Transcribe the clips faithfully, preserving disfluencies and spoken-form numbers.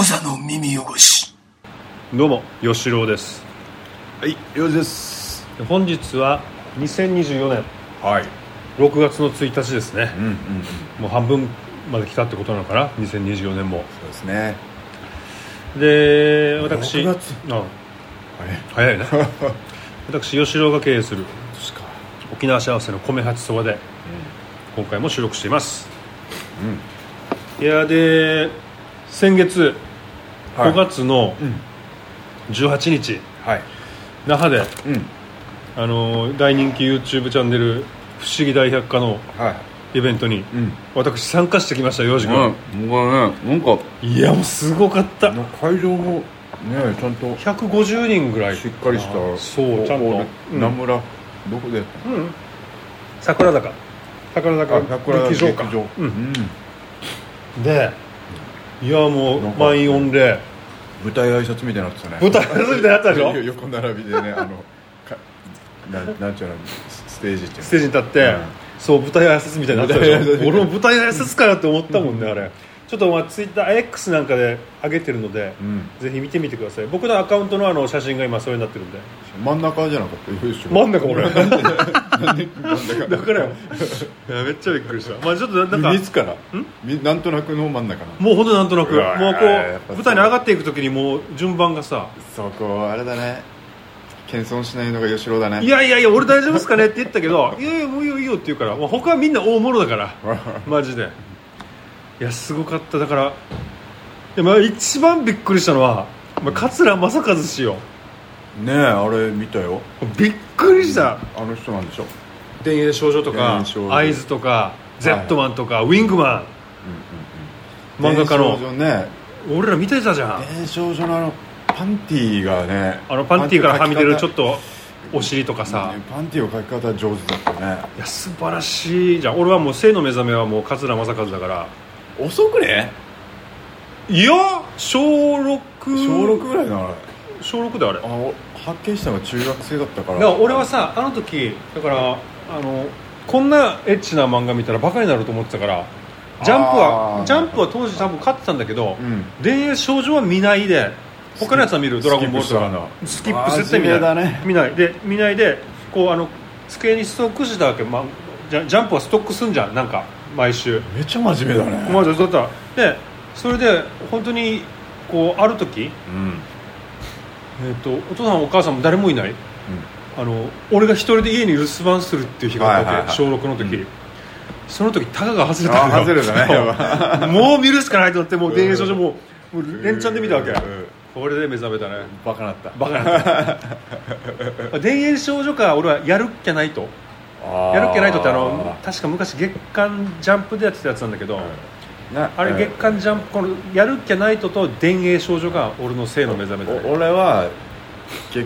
座の耳汚し。 どうも吉郎です。 はい、ようじです。 本日はにせんにじゅうよねんはいろくがつのついたちですね、 うんうんうん、 もう半分まで来たってことなのかな、にせんにじゅうよねんも。 そうですね。 で私ろくがつあ早いね私吉郎が経営する沖縄幸せの米八そばで、うん、今回も収録しています、うん、いやで先月、はい、ごがつのじゅうはちにち、はい、那覇で、うん、あの大人気 YouTube チャンネル不思議大百科のイベントに、はい、うん、私参加してきました。ようじくん、 うん、僕はね、なんかいやもうすごかった。 会場もねちゃんとひゃくごじゅうにんぐらいしっかりした、 そうちゃんと名村、うん、どこでやったの、うん、 桜坂桜坂劇場か、うんうん、でいやもう満員御礼、 舞台挨拶みたいになってたね。 舞台挨拶みたいになったでしょ横並びでね、あのかななんちゅうのステージってステージに立って、うん、そう舞台挨拶みたいになってたでしょ。俺も舞台挨拶かよって思ったもんね、あれ。ちょっとまあツイッター X なんかで上げてるので、うん、ぜひ見てみてください。僕のアカウントのあの写真が今それになってるんで。 真ん中じゃなかった？ 真ん中俺なんでなんでだからよいやめっちゃびっくりした。まあちょっとなんか自らんなんとなくの真ん中な。 もうほんとなんとなく、もうこう舞台に上がっていくときにもう順番がさ、 そこあれだね、謙遜しないのが吉郎だね。 いやいやいや俺大丈夫ですかねって言ったけどいやいやもういいよいいよって言うから、まあ、他はみんな大物だからマジで。いやすごかった。だからでも一番びっくりしたのは、まあ、桂正和氏よねえ、あれ見たよ。 びっくりした、 うん、あの人なんでしょ。 田園少女とか会津とか Z マンとか、はい、ウィングマン、うんうんうん、漫画家の、ね、俺ら見てたじゃん。 田園少女のあのパンティーがね、 あのパンティーからはみ出るちょっとお尻とかさ、 パンティーの描き方上手だったね。 いや素晴らしいじゃん。俺はもう生の目覚めはもう桂正和だから。 遅くね。 いや小ろく小ろくぐらいな。あれ小ろくであれあ発見したのが中学生だったから。 だから俺はさあの時だからあのこんなエッチな漫画見たらバカになると思ってたから、ジャンプはジャンプは当時多分買ってたんだけど、うん、田園少女は見ないで他のやつは見る。ドラゴンボールとかスキップ絶対見ない、ね、見ないで見ないでこうあの机にストックしたわけ、まあ、ジャ、ジャンプはストックすんじゃん、なんか毎週。 めっちゃ真面目だね。 マジだったでそれで本当にこうある時、うんえー、とお父さんお母さんも誰もいない、うん、あの俺が一人で家に留守番するっていう日があったわけ、はいはいはい、小ろくの時、うん、その時タガが外れたのよ。 外れたねもう見るしかないと思って、もう田園少女もう連チャンで見たわけ。これで目覚めたね。 バカなったバカなった田園少女か俺はやるっきゃないとやるっきゃないとってあの確か昔月刊ジャンプでやってたやつなんだけど、うんあれ月刊ジャンプ、このやるっきゃないとと田園少女が俺の性の目覚めだ、ね、 俺は 月,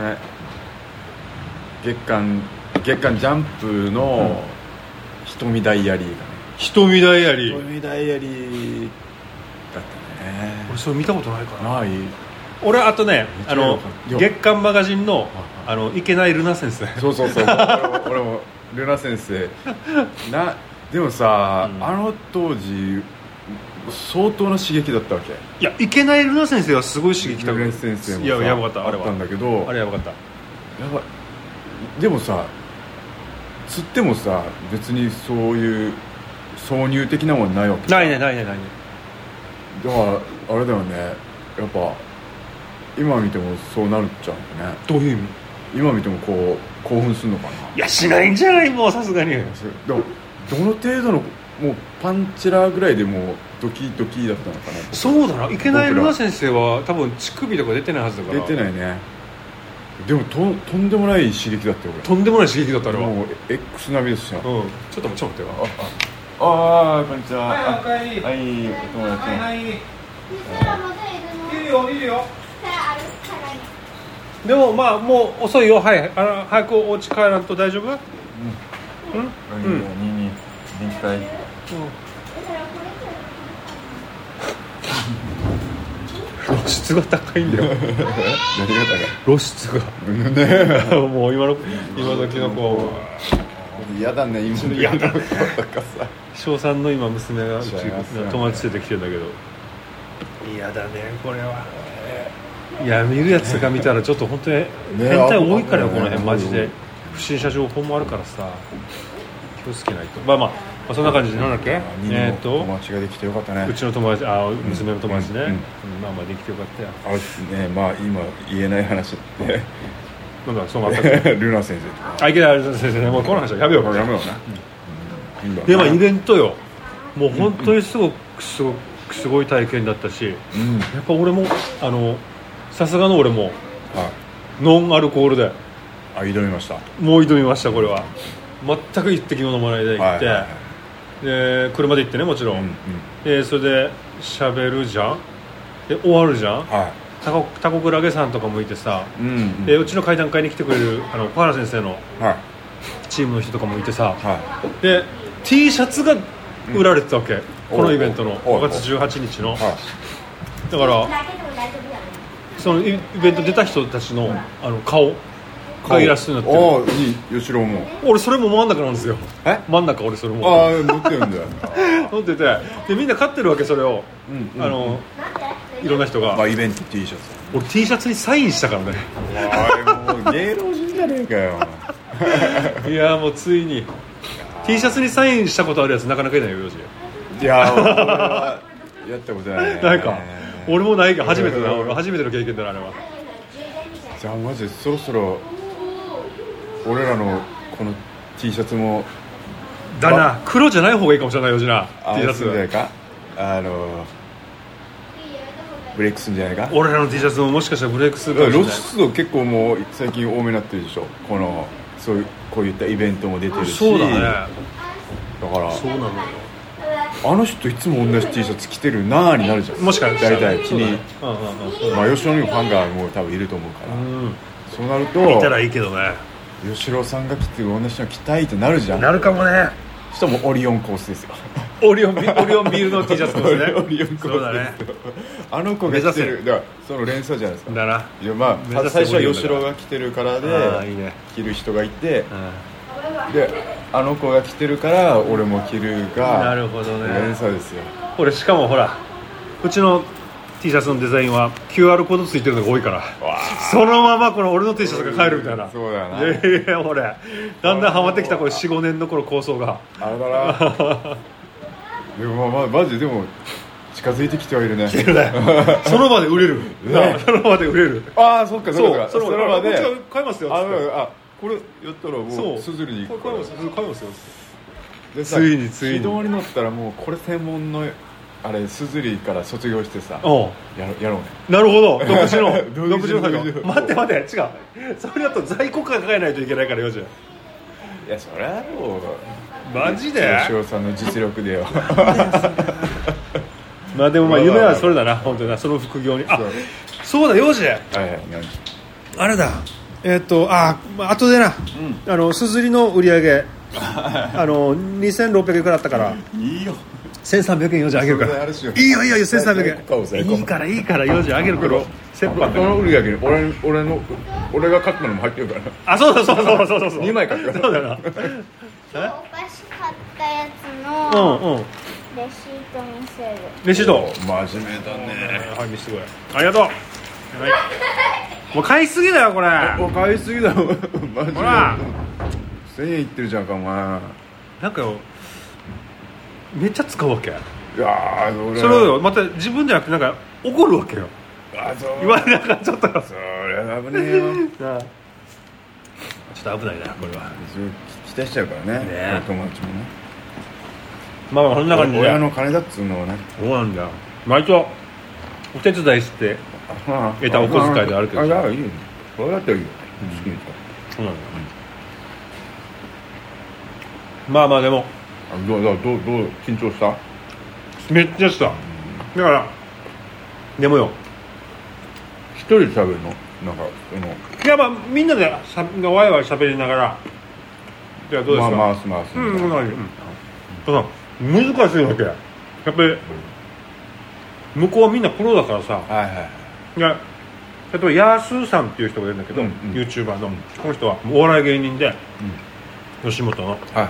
月刊月刊ジャンプの瞳ダイアリーがね、 瞳ダイアリー瞳ダイアリーだったね。 俺それ見たことないからない。 俺あとねあの月刊マガジンのあのいけないルナ先生。 そうそうそう俺もルナ先生な。でもさ、うん、あの当時相当な刺激だったわけ。 いやいけないルナ先生はすごい刺激だった。 ルナ先生もさいややばかったあれはあったんだけど、 あれやばかった。 やばい。でもさ釣ってもさ別にそういう挿入的なもんないわけ。 ないねないねないね。 だからあれだよね、やっぱ今見てもそうなるっちゃうんだね。 どういう意味？ 今見てもこう興奮するのかな。 いやしないんじゃない？もうさすがに。 でもどの程度のもうパンチラーぐらいでもうドキドキだったのかな。 そうだな。いけないルナ先生は多分乳首とか出てないはずだから。 出てないね。でも と, とんでもない刺激だったよ。 とんでもない刺激だったあれは。 もう X 並みですよ、 うん、ちょっとちょっと待ってよ。 あああこんにちは。 はいおかえり。 はいお友達。 はいはいいるよいるよ。でもまあもう遅いよ。はいあの早くお家帰らんと大丈夫？うんうんうんにに臨海。 露出が高いんだよ。 何が高い？ 露出がねもう今の今時の子嫌だね今の嫌だ小さんの今娘が友達連れてきてるんだけど、 嫌だねこれは。いや見るやつが見たらちょっと本当に変態多いからよ、この辺マジで不審者情報もあるからさ気をつけないと。まあまあ、まあ、そんな感じでなんだっけ、えー、と友達ができてよかったね。 うちの友達、あ娘の友達ね、 うんうんうん、 まあまあできてよかったよ。 あね、まあ今言えない話ってなんだそうなったっけルナ先生とかあいけない先生ね、もうこの話はやめようかやめような、うん、 でもイベントよ、もう本当にすごくすごくすごい体験だったし、うん、やっぱ俺もあのさすがの俺も、はい、ノンアルコールであ挑みました。 もう挑みました。これは全く一滴も飲まないで行って、はいはいはい、で車で行ってねもちろん、うんうん、でそれで喋るじゃん、で終わるじゃん、はい、タコタコクラゲさんとかもいてさ、うんうん、でうちの会談会に来てくれるあの小原先生のチームの人とかもいてさ、はい、で T シャツが売られてたわけ、うん、このイベントのごがつじゅうはちにちの、はい、だからそのイベント出た人たちの、うん、あの顔がイラストになってる。 ああいい吉郎も俺それも真ん中なんですよ。え真ん中俺それもああ乗ってるんだよ乗っててでみんな買ってるわけそれを、うんうん、あのいろんな人が、 まあ、イベント T シャツ俺 T シャツにサインしたからねあもう芸能人じゃねえかよいやもうついに T シャツにサインしたことあるやつなかなかいないよヨジ。 いや俺はやったことないねないか俺もないけど初めてだ俺初めての経験だなあれは。 じゃあマジでそろそろ俺らのこの T シャツもだな黒じゃない方がいいかもしれないよジな T シャツじゃないかあのブレイクするんじゃないか。 俺らの T シャツももしかしたらブレイクするかもしれない。 露出度結構もう最近多めになってるでしょ。このそういうこういったイベントも出てるし。 そうだね。だからそうなのよ。 あの人いつも同じ T シャツ着てるなーになるじゃん。 もしかしたら大体気に、うんうんうん、まあ吉野にもファンがもう多分いると思うから、うん、そうなるといたらいいけどね。 吉郎さんが着てる同じ人が着たいってなるじゃん。 なるかもね。 しかもオリオンコースですよ。 オリオンビオリオンビールの T シャツですね。 オリオンコースそうだね。あの子が着てるだからその連鎖じゃないですか。 だな。 いやまあ最初は吉郎が着てるからでいい、ね、 着る人がいて、であの子が着てるから俺も着るがなるほどね。 連鎖ですよ。 俺しかもほらうちの T シャツのデザインは キューアール コードついてるのが多いからそのままこの俺の T シャツが買えるみたいな。 そうだな。 いや俺だんだんハマってきたこれ よん,ご 年の頃構想があれだなでもまあマジでも近づいてきてはいるね。 来てるねその場で売れる、ね、その場で売れる。 ああそっかそっかその場で買いますよ。 ああこれやったらもうすずりに行くから買いますよ。 でさついについに軌道に乗ったらもうこれ専門のあれすずりから卒業してさやろやろうね。 なるほど独自の独自の作業。待って待って違うそれだと在庫抱えないといけないからよじゃ。 いやそれはもうマジで吉尾さんの実力でよまあでもまあ夢はそれだな本当になその副業に。あそうだよじはいはいあれだえっとああとでな、うん、あのすずりの売り上げあのにせんろっぴゃくえんくらいあったからいいよせんさんびゃくえんよじあげるからいいよいいよせんさんびゃくえんいいからいいからよじあげるから折半この売り上げに俺俺の俺が買ったのも入ってるからあそうそうそうそうそうそうにまい買ったそうだなお菓子買ったやつの、うんうん、レシート見せる。 レシート真面目だね。 はい見せてくれありがとう、はい、もう買いすぎだよこれ。 もう買いすぎだよマジでほらせんえんいってるじゃんかお前。 なんかよめっちゃ使うわけ。いやーそれをまた自分じゃなくてなんか怒るわけよ。 あそう言われながらちょっとそれは危ねえよちょっと危ないなこれは。 期待しちゃうからねね友達もね。 まあまあそんな感じで親の金だっつうのはね。 そうなんだ毎朝お手伝いして得たお小遣いであるけどさ。 ああいいよそれだったらいいよ好きにそうなんだ、うん、まあまあでもどうどうどうどう緊張した？ めっちゃした。だからでもよ一人で喋るのなんかそのいやまあみんなでしゃワイワイ喋りながらじゃあどうですか。 まあ回す回すうんうんうん難しいわけやっぱり向こうはみんなプロだからさ。 はいはいはい。 いや例えばヤースーさんっていう人がいるんだけど、うんうん、YouTuber の、うん、この人はお笑い芸人で、うん、吉本の、はい、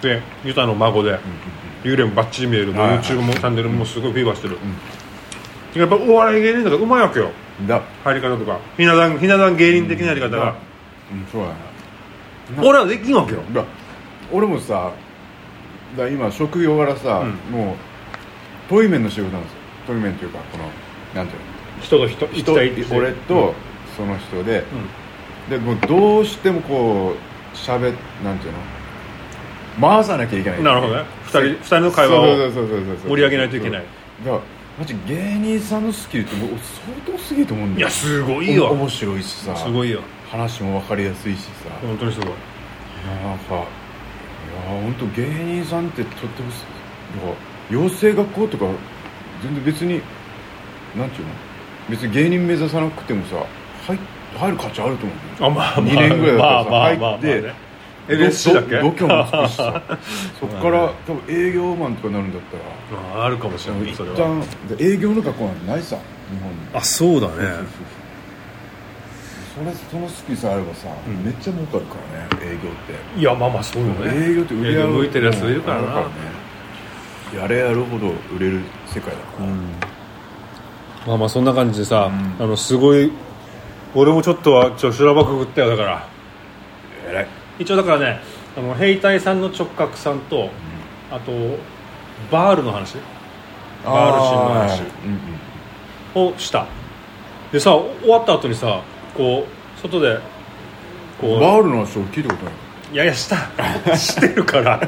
でユタの孫で、うんうんうん、幽霊もバッチリ見える、はいはい、YouTube もチャンネルもすごいフィーバーしてる、 やっぱお笑い芸人とかうまいわけよ、 だ入り方とかひな壇ひな壇芸人的なやり方が、 うん、そうやな。 俺はできんわけよ。 だ俺もさ、だ今職業柄さ、 うんもう対面の仕事なんですよ。対面というかこのなんていうの、 人と人人俺とその人で、うん、でもうどうしてもこうしゃべなんていうの回さなきゃいけない。 なるほどね。二人二人の会話を盛り上げないといけない。 だからマジ芸人さんのスキルってもう相当すげえと思うんだよ。 いやすごいよ。 面白いしさ、 すごいよ。 話も分かりやすいしさ、 本当にすごい。 なんかいや本当芸人さんってとってもなんか養成学校とか全然別になんていうの、別に芸人目指さなくてもさ入, 入る価値あると思う。 あ、まあまあ、 にねんぐらいだったらさ、 まあまあまあ入って、 まあね、エルエスシー だっけ度胸もつくしさそっから多分営業マンとかなるんだったら、 まあ、あるかもしれない。それは一旦営業の学校なんてないさ日本に。 あ、そうだね。 それそのスキルさえあればさ、うん、めっちゃ儲かるからね営業って。 いやまあまあそうよね。 営業って売り上げ向いてるやついるからな、 ね、やれやるほど売れる世界だから、うん、 まあまあそんな感じでさ、 うん、 あのすごい俺もちょっとはちょっと修羅場くぐったよ。だから偉い。 一応だからね、あの兵隊さんの直角さんと、うん、あとバールの話、バールシーンの話をした。でさ、終わった後にさ、こう外でこうバールの話を聞いたことない。 いやいやしたしてるから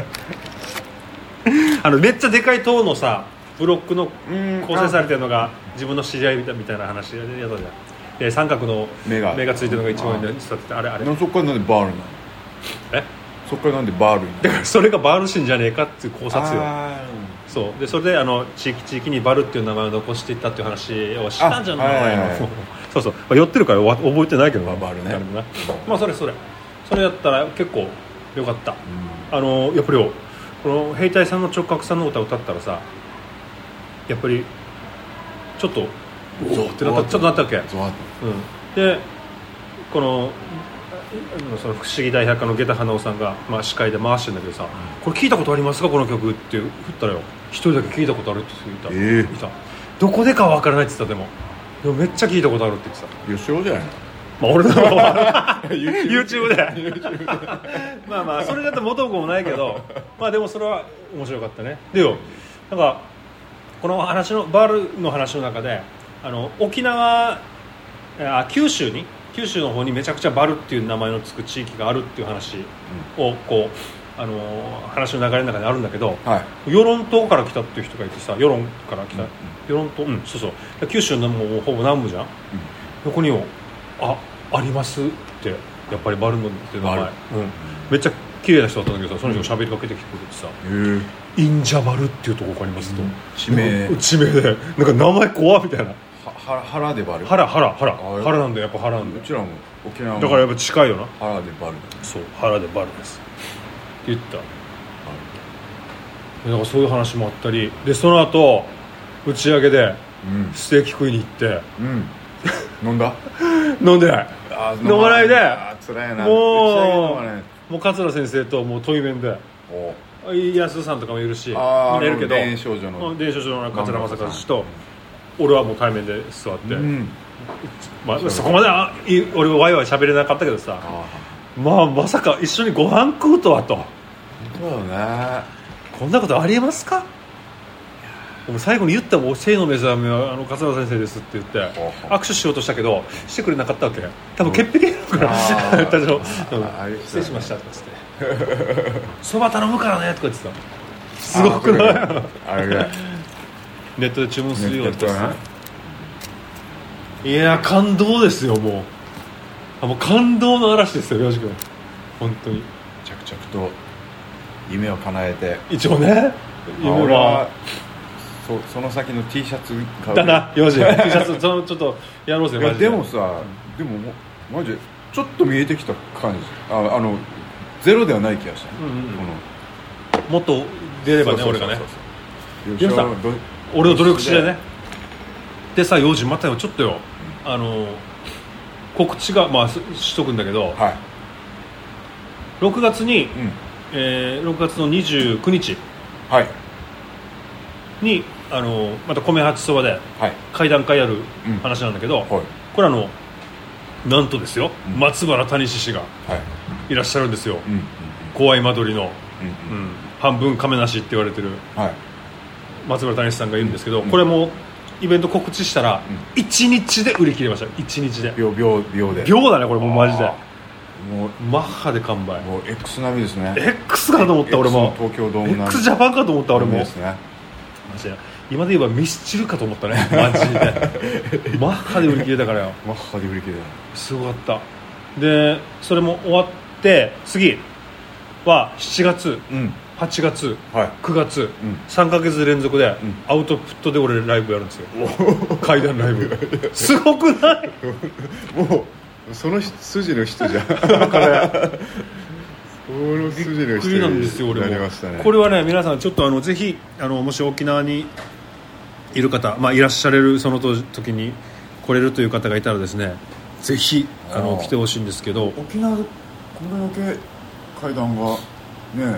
あのめっちゃでかい塔のさブロックの構成されてるのが自分の知り合いみたいな話やったじゃん。で三角の目が目がついてるのが一番上に伝ってて、あれあれそっからなんでバールなの。 えそっからなんでバールにだからそれがバールシーンじゃねえかっていう考察よ。そうでそれであの地域地域にバルっていう名前を残していったっていう話をしたんじゃないの、はいはいはい、そうそう、まあ、寄ってるから覚えてないけどな、 バルね。 まあそれそれそれやったら結構よかった、うん、あのやっぱりこの兵隊さんの直角さんの歌を歌ったらさ、やっぱりちょっとゾってなった、ちょっとなったっけ、うん、でこのその不思議大百科の下駄花尾さんが、まあ、司会で回してるんだけどさ、うん、これ聞いたことありますかこの曲って振ったらよ、一人だけ聞いたことあるって言った、えー、いた。どこでかは分からないって言った。でもでもめっちゃ聞いたことあるって言ってた。 吉尾じゃないの。 まあ俺のYouTube でまあまあそれだと元も子もないけど、まあでもそれは面白かったね。でよ、なんかこの話のバールの話の中で、あの沖縄あ九州に九州の方にめちゃくちゃバルっていう名前のつく地域があるっていう話をこう、あのー、話の流れの中にあるんだけど、はい、与論島から来たっていう人がいてさ、与論から来た、うん、与論島、うん、そうそう、九州のもうほぼ南部じゃん、うん、そこにもあありますってやっぱりバルノっていう名前、うん、めっちゃ綺麗な人だったんだけどさ、その人が喋りかけてきてくれてさ、うん、インジャバルっていうところがありますと、うん、 地名地名でなんか名前怖みたいな。 は原でバル。 原原原原なんだよ、やっぱ原なんだよ。 うちらも沖縄もだからやっぱ近いよな。 原でバル。 そう原でバルですって言った。なんかそういう話もあったりで、その後打ち上げでステーキ食いに行って、うん、飲んだ飲んでないあ飲まないで、あ辛いな、 もうもう桂先生ともう対面で、お安さんとかもいるしみんないるけど、 伝承所の伝承所の桂正和氏と俺はもう対面で座って、うんまあ、そこまであ俺はワイワイ喋れなかったけどさ、あまあまさか一緒にご飯食うとはと。 そうね、 こんなことありえますか。もう最後に言ったもん、生の目覚めはあの桂先生ですって言って握手しようとしたけどしてくれなかったわけ。多分潔癖なのかな、うん、失礼しましたとか言ってそば頼むからねとか言ってた。すごくないあれネットで注文するようになってさ、いや感動ですよ。もうあもう感動の嵐ですよ、洋く君本当に着々と夢を叶えて。一応ね、 夢は そ, その先の T シャツ買うだな、洋く君 T シャツちょっとやろうぜマジで。 でもさ、でもマジでちょっと見えてきた感じ。 あ, あのゼロではない気がした、うんうん、このもっと出ればね、俺がね。でもさ俺の努力してね。でさ、用事またよ、ちょっとよ、あの告知がまあしとくんだけど、はい、ろくがつに、うんえー、ろくがつのにじゅうくにちに、はい、 あのまた米八そばで会談会やる話なんだけど、うんはい、これあのなんとですよ、うん、松原谷志氏がいらっしゃるんですよ、うんうん、怖い間取りの、うんうん、半分亀梨って言われてる、はい、松原谷志さんがいるんですけど、うん、これもイベント告知したらいちにちで売り切れました。いちにちで秒秒秒で秒だねこれもうマジでもうマッハで完売。 もう X 並みですね。 X かと思った俺も。 東京ドーム並み X ジャパンかと思った俺もですね。 マジで今で言えばミスチルかと思ったねマジでマッハで売り切れたからよ。 マッハで売り切れた。すごかった。でそれも終わって次はしちがつ、うん、はちがつ、はい、くがつ、うん、さんかげつ連続で、うん、アウトプットで俺ライブやるんですよ怪談ライブすごくないもうその筋の人じゃんだからこの筋の人になりましたね。これはね皆さんちょっとあのぜひあのもし沖縄にいる方、まあ、いらっしゃれるその時に来れるという方がいたらですねぜひあの来てほしいんですけど、 沖縄でこれだけ怪談がねあるなんて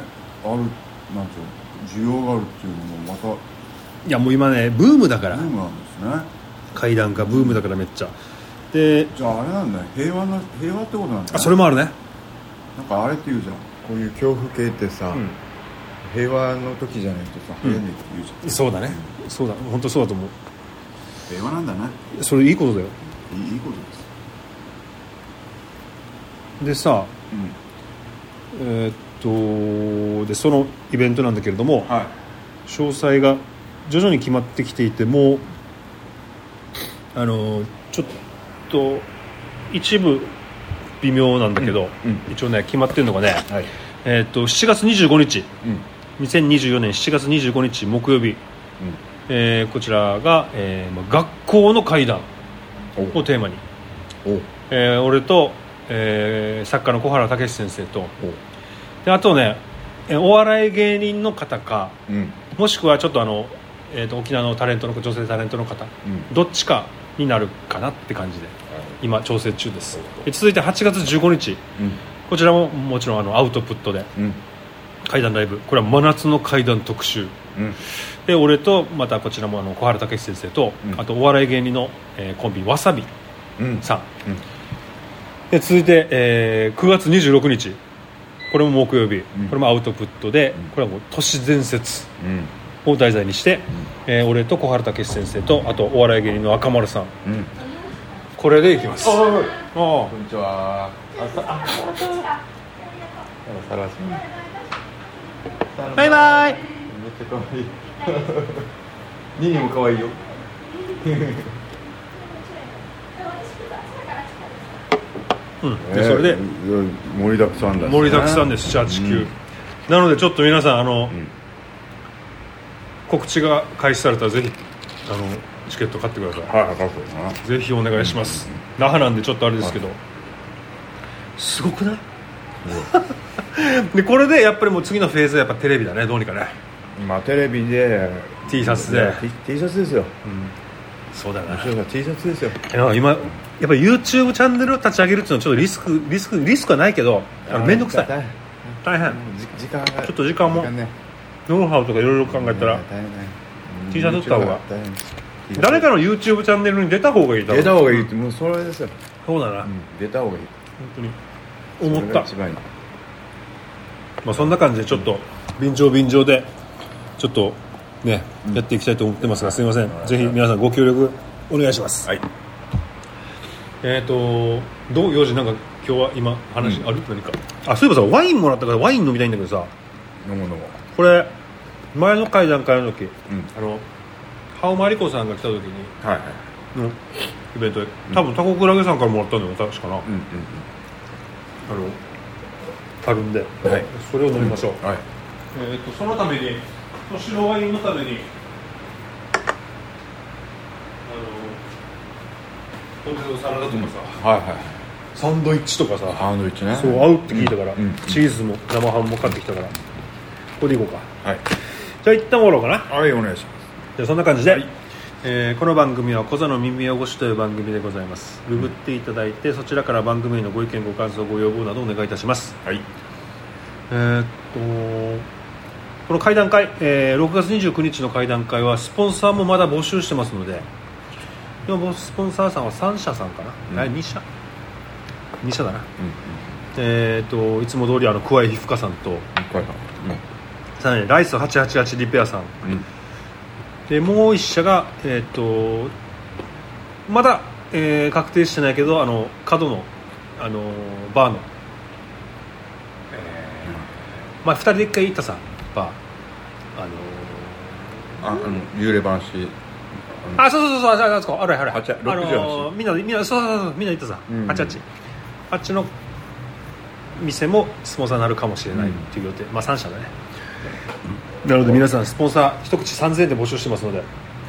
いうの需要があるっていうのもまたいやもう今ねブームだからブームなんですね。 怪談がブームだからめっちゃでじゃああれなんだね平和な平和ってことなんだね。 あそれもあるね。 なんかあれって言うじゃんこういう恐怖系ってさ、うん、平和の時じゃないとさ平和にって言うじゃん、 うん、そうだね、うん、そうだ本当そうだと思う。 平和なんだね。 それいいことだよ。 いいいいことです。 でさ、うん、えー、っとでそのイベントなんだけれども、はい、詳細が徐々に決まってきていてもうあのちょっと一部微妙なんだけど、うんうん、一応ね決まってるのがね、はい、えー、っとしちがつにじゅうごにち、うん、にせんにじゅうよねんしちがつにじゅうごにち木曜日、うん、えー、こちらが、えー、学校の怪談をテーマに、えー、俺と、えー、作家の小原武史先生とであとねお笑い芸人の方か、うん、もしくはちょっとあの、えー、と沖縄のタレントの女性タレントの方、うん、どっちかになるかなって感じで今調整中です。で続いてはちがつじゅうごにち、うん、こちらももちろんあのアウトプットで、うん、怪談ライブこれは真夏の怪談特集、うん、で俺とまたこちらもあの小原武史先生と、うん、あとお笑い芸人の、えー、コンビわさびさん、うんうん、で続いて、えー、くがつにじゅうろくにちこれも木曜日、うん、これもアウトプットで、うん、これはもう都市伝説を題材にして、うんえー、俺と小原武史先生とあとお笑い芸人の赤丸さん、うん、これでいきます。 おーおーこんにちは。 バイバイ。 めっちゃ可愛いニーニーも可愛いようん、でそれで盛りだくさんだ、ね、 盛りだくさんです。ななはちきゅう、うん、なのでちょっと皆さんあの、うん、告知が開始されたらぜひあのチケット買ってください。 はい、買ってください。 ぜひお願いします、うん、那覇なんでちょっとあれですけど、はい、すごくない、うん、でこれでやっぱりもう次のフェーズはやっぱテレビだね。どうにかねまあテレビで T シャツで T, T シャツですよ、うん、 そうだな T シャツですよ。 今やっぱ YouTube チャンネルを立ち上げるっていうのはちょっとリスクリスクリスクはないけど面倒くさい大変時間がちょっと時間も時間、ね、ノウハウとかいろいろ考えたら、ね、T シャツ売った方が誰かの YouTube チャンネルに出た方がいいだろ出た方がいいってもうそれですよ。 そうだな、うん、 出た方がいい本当に思った。 一番いい。 まあそんな感じでちょっと便乗便乗でちょっとね、うん、やっていきたいと思ってますがすみません、うん、ぜひ皆さんご協力お願いします。はい。えっ、ー、とどうよじなんか今日は今話ある、うん、何かあそういえばさワインもらったからワイン飲みたいんだけどさ飲む飲むこれ前の会談会の時、うん、あのハオマリコさんが来た時に、はいはい、のイベントで多分タコクラゲさんからもらったんだよ確かな、うんうんうん、あのあるんで、はい、それを飲みましょう、うんはいえー、とそのために白ワインのためにポテトサラダとかさ、はいはい、サンドイッチとかさサンドイッチねそう合うって聞いたから、うんうん、チーズも生ハムも買ってきたからこれでいこうか。はいじゃあ一旦終わろうかな。 はいお願いします。 じゃあそんな感じで、はいえー、この番組は小座の耳汚しという番組でございます。ググっていただいて、うん、そちらから番組へのご意見ご感想ご要望などお願いいたします。はいえー、っとこの会談会、えー、ろくがつにじゅうくにちの会談会はスポンサーもまだ募集してますので、でもスポンサーさんはさんしゃさんかな、うん、にしゃにしゃだな、うんうん、えー、といつも通りあの桑井皮膚科さんと、うん、さらにライスはちはちはちリペアさん、うん、でもういっしゃが、えー、とまだ、えー、確定してないけどあの角の、あのバーの、えーまあ、ふたりでいっかい行ったさバー、 あのー、ああの幽霊話、 あ、そうそうそう、あそこあれあれ、 あのー、みんなみんなそうそうそうみんな行ったさ、うん、はちはちあっちの店もスポンサーになるかもしれないっていう予定、うん、まあさんしゃだね、うん、なので皆さんスポンサー一口さんぜんえんで募集してますので、はい、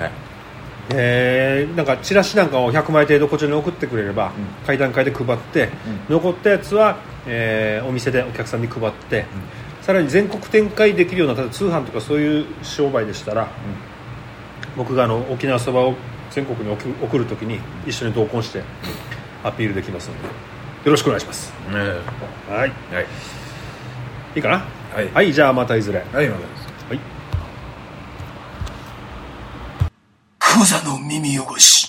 えー、なんかチラシなんかをひゃくまい程度こちらに送ってくれれば、うん、会談会で配って、うん、残ったやつは、えー、お店でお客さんに配って、うん、さらに全国展開できるような例えば通販とかそういう商売でしたら、うん、僕があの沖縄そばを全国に送るときに一緒に同梱してアピールできますのでよろしくお願いします、うん、はい、はい、いいかな、はい、はい、じゃあまたいずれ、はい、またです、はい、 クザの耳汚し